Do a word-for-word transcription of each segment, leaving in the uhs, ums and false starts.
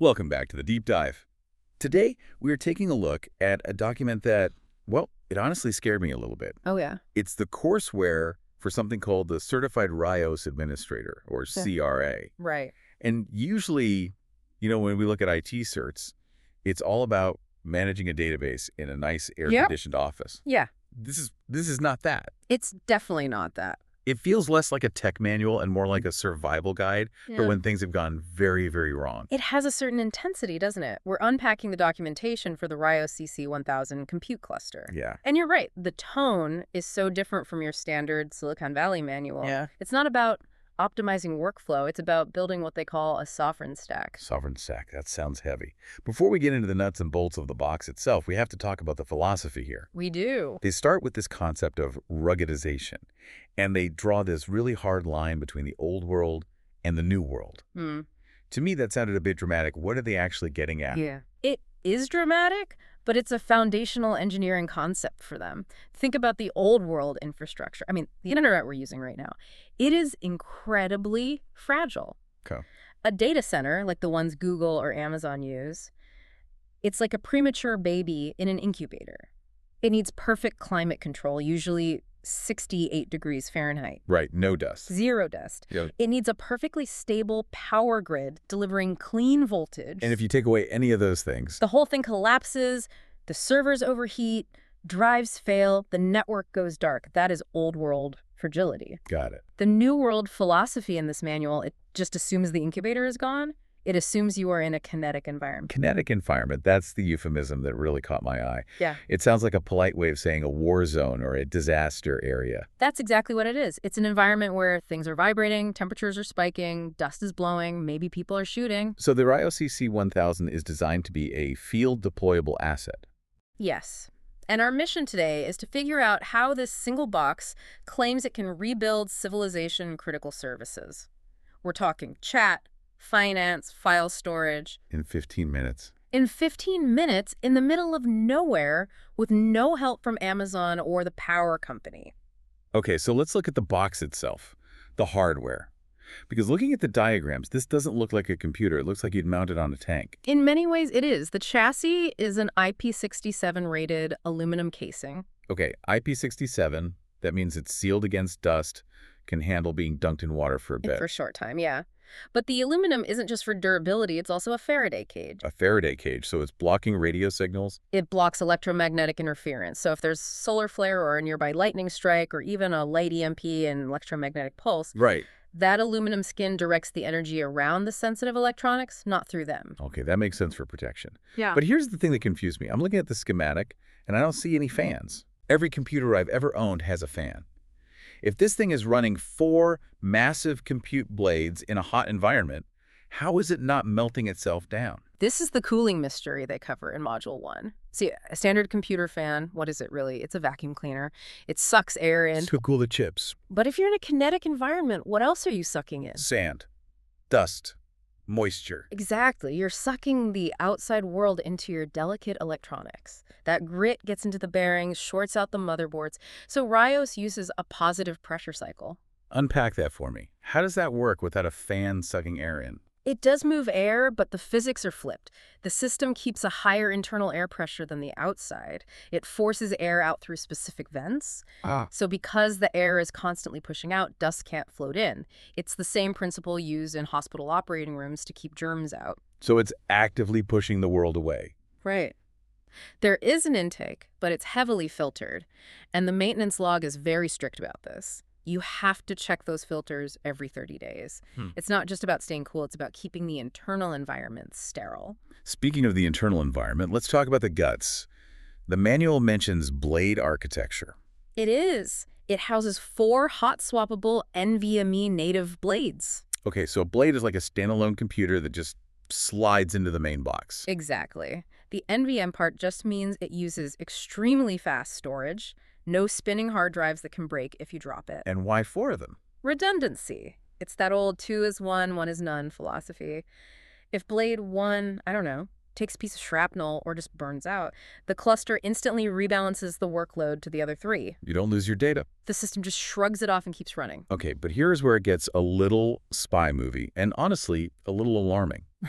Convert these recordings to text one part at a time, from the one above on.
Welcome back to the Deep Dive. Today, we are taking a look at a document that, well, it honestly scared me a little bit. Oh, yeah. It's the courseware for something called the Certified Rios Administrator, or Yeah. C R A. Right. And usually, you know, when we look at I T certs, it's all about managing a database in a nice air-conditioned office. Yeah. This is this is not that. It's definitely not that. It feels less like a tech manual and more like a survival guide for Yeah. when things have gone very, very wrong. It has a certain intensity, doesn't it? We're unpacking the documentation for the Rios C C one thousand compute cluster. Yeah. And you're right. The tone is so different from your standard Silicon Valley manual. Yeah. It's not about optimizing workflow. It's about building what they call a sovereign stack. Sovereign stack. That sounds heavy. Before we get into the nuts and bolts of the box itself, we have to talk about the philosophy here. We do. They start with this concept of ruggedization, and they draw this really hard line between the old world and the new world. Hmm. To me, that sounded a bit dramatic. What are they actually getting at? Yeah. It is dramatic, but it's a foundational engineering concept for them. Think about the old world infrastructure. I mean, the internet we're using right now. It is incredibly fragile. Okay. A data center, like the ones Google or Amazon use, it's like a premature baby in an incubator. It needs perfect climate control, usually sixty-eight degrees Fahrenheit. Right. No dust. Zero dust. Yeah. It needs a perfectly stable power grid delivering clean voltage. And if you take away any of those things, The whole thing collapses, the servers overheat, drives fail, the network goes dark. That is old world fragility. got it. The new world philosophy in this manual, it just assumes the incubator is gone. It assumes you are in a kinetic environment. Kinetic environment, that's the euphemism that really caught my eye. Yeah. It sounds like a polite way of saying a war zone or a disaster area. That's exactly what it is. It's an environment where things are vibrating, temperatures are spiking, dust is blowing, maybe people are shooting. So the Rios C C one thousand is designed to be a field deployable asset. Yes. And our mission today is to figure out how this single box claims it can rebuild civilization critical services. We're talking chat, finance, file storage, In fifteen minutes. in fifteen minutes in the middle of nowhere with no help from Amazon or the power company. Okay, so let's look at the box itself, the hardware. Because looking at the diagrams, this doesn't look like a computer. It looks like you'd mount it on a tank. In many ways, it is. The chassis is an I P sixty-seven rated aluminum casing. Okay, I P sixty-seven, that means it's sealed against dust, can handle being dunked in water for a bit. For a short time, yeah. But the aluminum isn't just for durability, it's also a Faraday cage. A Faraday cage, so it's blocking radio signals. It blocks electromagnetic interference. So if there's solar flare or a nearby lightning strike or even a light E M P and electromagnetic pulse, Right. that aluminum skin directs the energy around the sensitive electronics, not through them. Okay, that makes sense for protection. Yeah. But here's the thing that confused me. I'm looking at the schematic, and I don't see any fans. Every computer I've ever owned has a fan. If this thing is running four massive compute blades in a hot environment, how is it not melting itself down? This is the cooling mystery they cover in Module one. See, a standard computer fan, what is it really? It's a vacuum cleaner. It sucks air in. To cool the chips. But if you're in a kinetic environment, what else are you sucking in? Sand. Dust. Moisture. Exactly. You're sucking the outside world into your delicate electronics. That grit gets into the bearings, shorts out the motherboards. So Rios uses a positive pressure cycle. Unpack that for me. How does that work without a fan sucking air in? It does move air, but the physics are flipped. The system keeps a higher internal air pressure than the outside. It forces air out through specific vents. Ah. So because the air is constantly pushing out, dust can't float in. It's the same principle used in hospital operating rooms to keep germs out. So it's actively pushing the world away. Right. There is an intake, but it's heavily filtered, and the maintenance log is very strict about this. You have to check those filters every thirty days. Hmm. It's not just about staying cool, it's about keeping the internal environment sterile. Speaking of the internal environment, let's talk about the guts. The manual mentions blade architecture. It is. It houses four hot-swappable NVMe native blades. Okay, so a blade is like a standalone computer that just slides into the main box. Exactly. The N V M part just means it uses extremely fast storage, no spinning hard drives that can break if you drop it. And why four of them? Redundancy. It's that old two is one, one is none philosophy. If blade one, I don't know, takes a piece of shrapnel or just burns out, the cluster instantly rebalances the workload to the other three. You don't lose your data. The system just shrugs it off and keeps running. Okay, but here's where it gets a little spy movie, and honestly, a little alarming.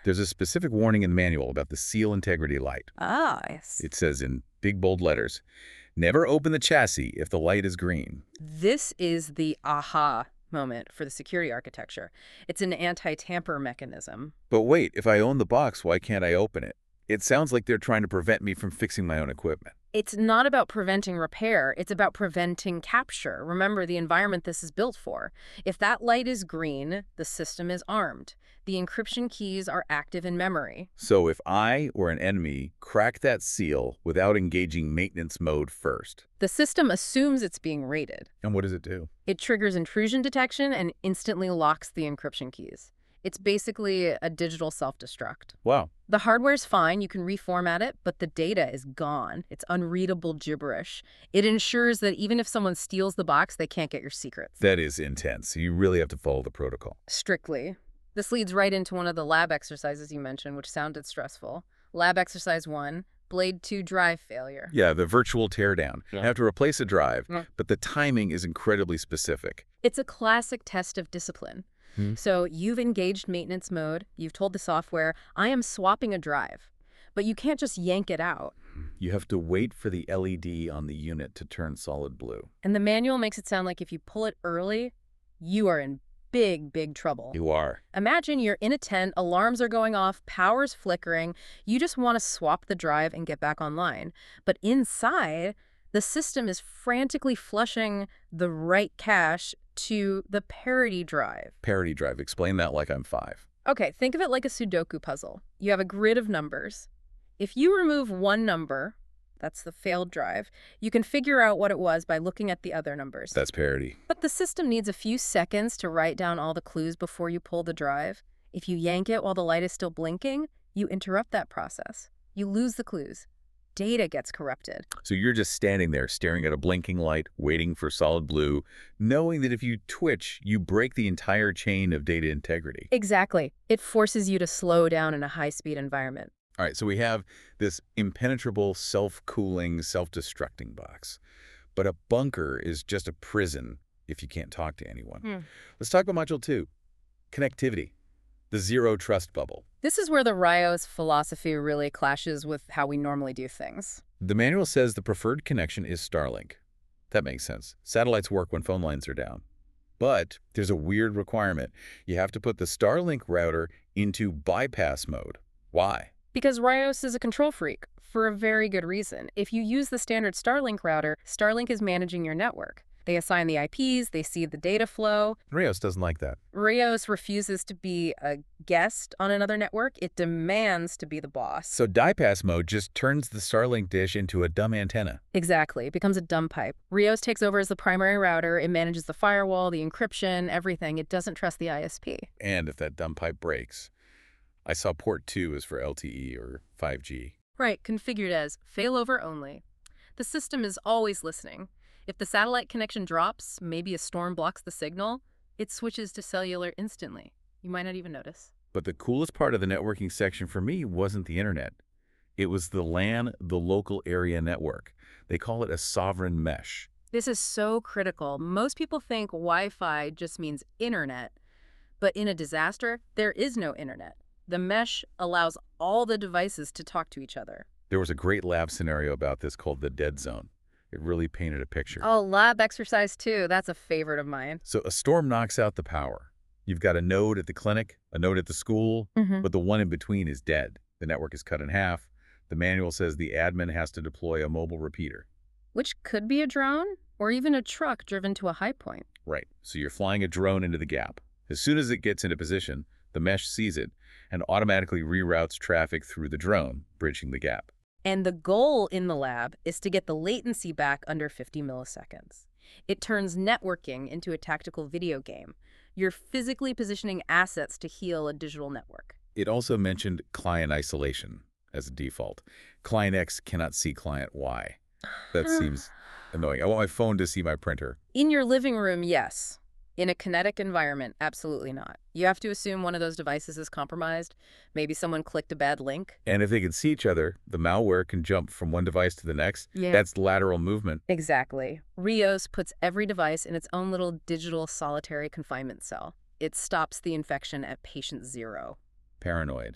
There's a specific warning in the manual about the seal integrity light. Ah, yes. It says in big bold letters, never open the chassis if the light is green. This is the aha moment for the security architecture. It's an anti-tamper mechanism. But wait, if I own the box, why can't I open it? It sounds like they're trying to prevent me from fixing my own equipment. It's not about preventing repair. It's about preventing capture. Remember the environment this is built for. If that light is green, the system is armed. The encryption keys are active in memory. So if I or an enemy crack that seal without engaging maintenance mode first. The system assumes it's being raided. And what does it do? It triggers intrusion detection and instantly locks the encryption keys. It's basically a digital self-destruct. Wow. The hardware's fine, you can reformat it, but the data is gone. It's unreadable gibberish. It ensures that even if someone steals the box, they can't get your secrets. That is intense. You really have to follow the protocol. Strictly. This leads right into one of the lab exercises you mentioned, which sounded stressful. Lab exercise one, Blade two drive failure. Yeah, the virtual teardown. Yeah. I have to replace a drive, Yeah. but the timing is incredibly specific. It's a classic test of discipline. Hmm. So you've engaged maintenance mode. You've told the software, I am swapping a drive. But you can't just yank it out. You have to wait for the L E D on the unit to turn solid blue. And the manual makes it sound like if you pull it early, you are in big, big trouble. You are. Imagine you're in a tent, alarms are going off, power's flickering. You just want to swap the drive and get back online. But inside, the system is frantically flushing the right cache to the parity drive. Parity drive. Explain that like I'm five. Okay, think of it like a Sudoku puzzle. You have a grid of numbers. If you remove one number, that's the failed drive, you can figure out what it was by looking at the other numbers. That's parity. But the system needs a few seconds to write down all the clues before you pull the drive. If you yank it while the light is still blinking, you interrupt that process. You lose the clues. Data gets corrupted. So you're just standing there staring at a blinking light, waiting for solid blue, knowing that if you twitch, you break the entire chain of data integrity. Exactly. It forces you to slow down in a high-speed environment. All right, so we have this impenetrable, self-cooling, self-destructing box. But a bunker is just a prison if you can't talk to anyone. Hmm. Let's talk about Module two, connectivity, the zero trust bubble. This is where the Rios philosophy really clashes with how we normally do things. The manual says the preferred connection is Starlink. That makes sense. Satellites work when phone lines are down. But there's a weird requirement. You have to put the Starlink router into bypass mode. Why? Because Rios is a control freak, for a very good reason. If you use the standard Starlink router, Starlink is managing your network. They assign the I Ps, they see the data flow. Rios doesn't like that. Rios refuses to be a guest on another network. It demands to be the boss. So bypass mode just turns the Starlink dish into a dumb antenna. Exactly. It becomes a dumb pipe. Rios takes over as the primary router. It manages the firewall, the encryption, everything. It doesn't trust the I S P. And if that dumb pipe breaks, I saw port two is for L T E or five G. Right, configured as failover only. The system is always listening. If the satellite connection drops, maybe a storm blocks the signal, it switches to cellular instantly. You might not even notice. But the coolest part of the networking section for me wasn't the internet. It was the LAN, the local area network. They call it a sovereign mesh. This is so critical. Most people think Wi-Fi just means internet. But in a disaster, there is no internet. The mesh allows all the devices to talk to each other. There was a great lab scenario about this called the dead zone. It really painted a picture. Oh, lab exercise too. That's a favorite of mine. So a storm knocks out the power. You've got a node at the clinic, a node at the school, Mm-hmm. but the one in between is dead. The network is cut in half. The manual says the admin has to deploy a mobile repeater. Which could be a drone or even a truck driven to a high point. Right. So you're flying a drone into the gap. As soon as it gets into position, the mesh sees it and automatically reroutes traffic through the drone, bridging the gap. And the goal in the lab is to get the latency back under fifty milliseconds. It turns networking into a tactical video game. You're physically positioning assets to heal a digital network. It also mentioned client isolation as a default. Client X cannot see client Y. That seems annoying. I want my phone to see my printer. In your living room, yes. In a kinetic environment, absolutely not. You have to assume one of those devices is compromised. Maybe someone clicked a bad link. And if they can see each other, the malware can jump from one device to the next. Yeah. That's lateral movement. Exactly. Rios puts every device in its own little digital solitary confinement cell. It stops the infection at patient zero. Paranoid.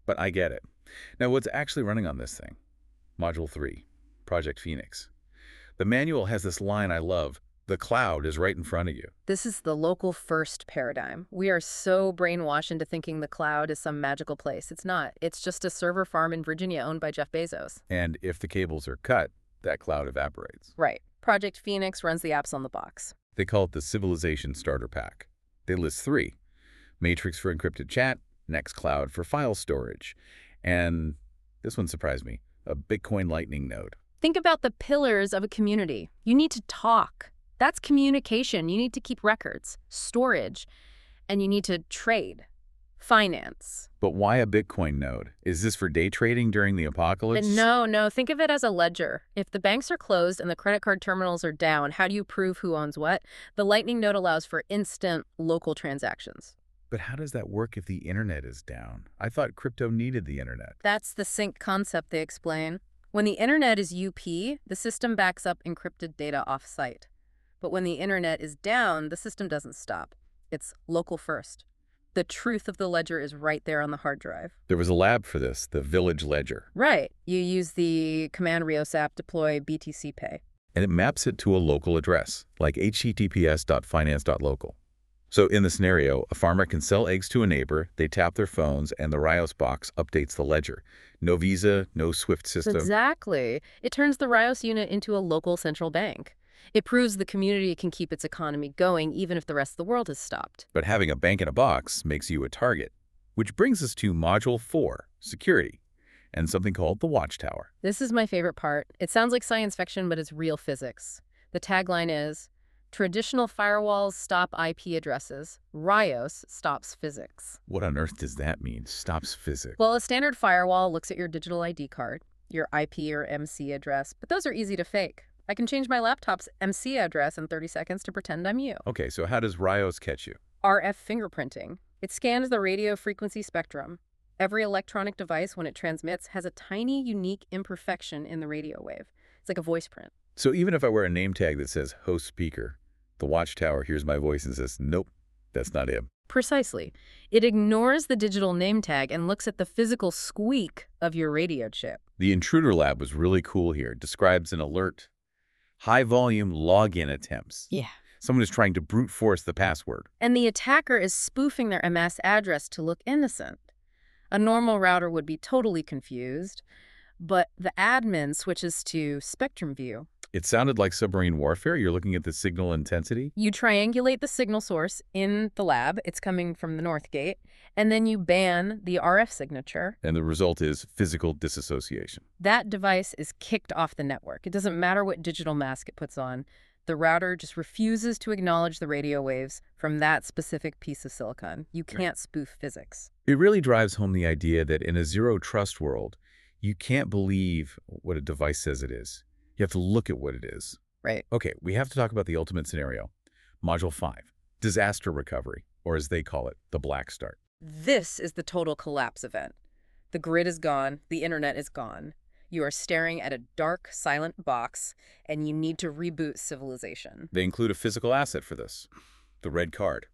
but I get it. Now, what's actually running on this thing? Module three, Project Phoenix. The manual has this line I love: the cloud is right in front of you. This is the local first paradigm. We are so brainwashed into thinking the cloud is some magical place. It's not. It's just a server farm in Virginia owned by Jeff Bezos. And if the cables are cut, that cloud evaporates. Right. Project Phoenix runs the apps on the box. They call it the Civilization Starter Pack. They list three: Matrix for encrypted chat, Nextcloud for file storage, and this one surprised me, a Bitcoin Lightning node. Think about the pillars of a community. You need to talk. That's communication. You need to keep records, storage, and you need to trade, finance. But why a Bitcoin node? Is this for day trading during the apocalypse? No, no. Think of it as a ledger. If the banks are closed and the credit card terminals are down, how do you prove who owns what? The Lightning node allows for instant local transactions. But how does that work if the internet is down? I thought crypto needed the internet. That's the sync concept they explain. When the internet is U P, the system backs up encrypted data off-site. But when the internet is down, the system doesn't stop. It's local first. The truth of the ledger is right there on the hard drive. There was a lab for this, the Village Ledger. Right. You use the command Rios app deploy B T C Pay. And it maps it to a local address, like h t t p s dot finance dot local. So in the scenario, a farmer can sell eggs to a neighbor, they tap their phones, and the Rios box updates the ledger. No Visa, no SWIFT system. Exactly. It turns the Rios unit into a local central bank. It proves the community can keep its economy going even if the rest of the world has stopped. But having a bank in a box makes you a target. Which brings us to Module four, Security, and something called the Watchtower. This is my favorite part. It sounds like science fiction, but it's real physics. The tagline is, traditional firewalls stop I P addresses. Rios stops physics. What on earth does that mean, stops physics? Well, a standard firewall looks at your digital I D card, your I P or M C address, but those are easy to fake. I can change my laptop's M C address in thirty seconds to pretend I'm you. Okay, so how does Rios catch you? R F fingerprinting. It scans the radio frequency spectrum. Every electronic device, when it transmits, has a tiny, unique imperfection in the radio wave. It's like a voice print. So even if I wear a name tag that says host speaker, the Watchtower hears my voice and says, nope, that's not him. Precisely. It ignores the digital name tag and looks at the physical squeak of your radio chip. The Intruder Lab was really cool here. It describes an alert. High-volume login attempts. Yeah. Someone is trying to brute force the password. And the attacker is spoofing their M S address to look innocent. A normal router would be totally confused, but the admin switches to Spectrum View. It sounded like submarine warfare. You're looking at the signal intensity. You triangulate the signal source in the lab. It's coming from the north gate. And then you ban the R F signature. And the result is physical disassociation. That device is kicked off the network. It doesn't matter what digital mask it puts on. The router just refuses to acknowledge the radio waves from that specific piece of silicon. You can't spoof physics. It really drives home the idea that in a zero-trust world, you can't believe what a device says it is. You have to look at what it is. Right. Okay, we have to talk about the ultimate scenario. Module five, disaster recovery, or as they call it, the black start. This is the total collapse event. The grid is gone. The internet is gone. You are staring at a dark, silent box, and you need to reboot civilization. They include a physical asset for this, the red card.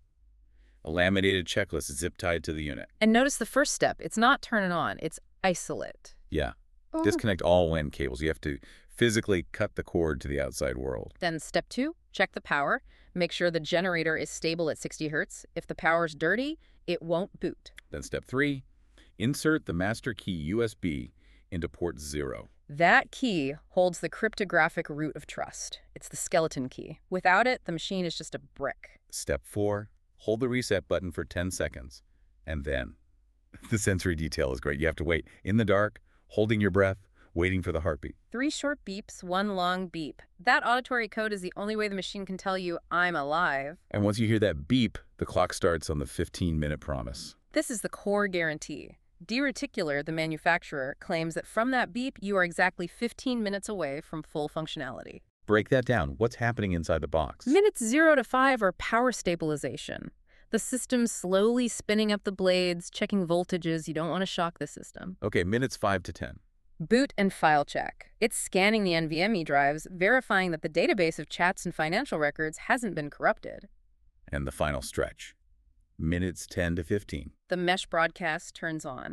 A laminated checklist zip-tied to the unit. And notice the first step. It's not turn it on. It's isolate. Yeah. Oh. Disconnect all W A N cables. You have to physically cut the cord to the outside world. Then step two, check the power. Make sure the generator is stable at sixty hertz. If the power's dirty, it won't boot. Then step three, insert the master key U S B into port zero. That key holds the cryptographic root of trust. It's the skeleton key. Without it, the machine is just a brick. Step four, hold the reset button for ten seconds. And then, the sensory detail is great. You have to wait in the dark, holding your breath, waiting for the heartbeat. Three short beeps, one long beep. That auditory code is the only way the machine can tell you, I'm alive. And once you hear that beep, the clock starts on the fifteen-minute promise. This is the core guarantee. D-Reticular, the manufacturer, claims that from that beep, you are exactly fifteen minutes away from full functionality. Break that down. What's happening inside the box? Minutes zero to five are power stabilization. The system's slowly spinning up the blades, checking voltages. You don't want to shock the system. Okay, minutes five to ten. Boot and file check. It's scanning the N V M e drives, verifying that the database of chats and financial records hasn't been corrupted. And the final stretch. Minutes ten to fifteen. The mesh broadcast turns on.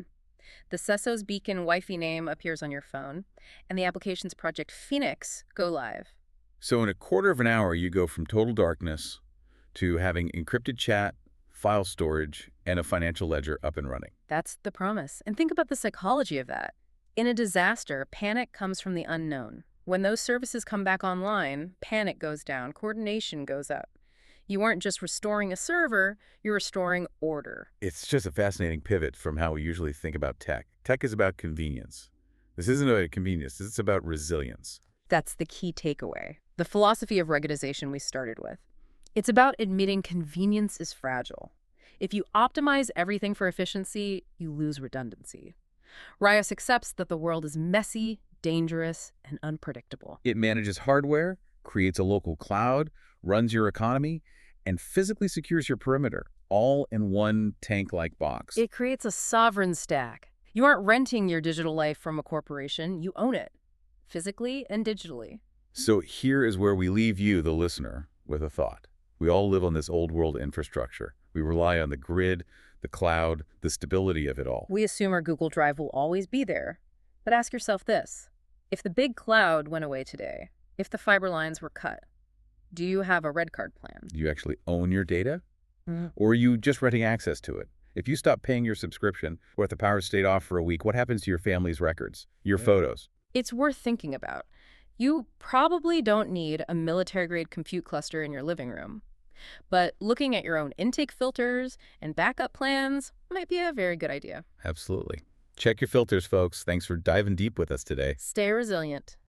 The Sessos Beacon Wi-Fi name appears on your phone, and the application's Project Phoenix go live. So in a quarter of an hour, you go from total darkness to having encrypted chat, file storage, and a financial ledger up and running. That's the promise. And think about the psychology of that. In a disaster, panic comes from the unknown. When those services come back online, panic goes down, coordination goes up. You aren't just restoring a server, you're restoring order. It's just a fascinating pivot from how we usually think about tech. Tech is about convenience. This isn't about convenience, this is about resilience. That's the key takeaway. The philosophy of ruggedization we started with. It's about admitting convenience is fragile. If you optimize everything for efficiency, you lose redundancy. Rios accepts that the world is messy, dangerous, and unpredictable. It manages hardware, creates a local cloud, runs your economy, and physically secures your perimeter, all in one tank-like box. It creates a sovereign stack. You aren't renting your digital life from a corporation, you own it, physically and digitally. So here is where we leave you, the listener, with a thought. We all live on this old world infrastructure. We rely on the grid, the cloud, the stability of it all. We assume our Google Drive will always be there. But ask yourself this. If the big cloud went away today, if the fiber lines were cut, do you have a red card plan? Do you actually own your data? Mm. Or are you just renting access to it? If you stop paying your subscription, or if the power stayed off for a week, what happens to your family's records, your Yeah. photos? It's worth thinking about. You probably don't need a military-grade compute cluster in your living room. But looking at your own intake filters and backup plans might be a very good idea. Absolutely. Check your filters, folks. Thanks for diving deep with us today. Stay resilient.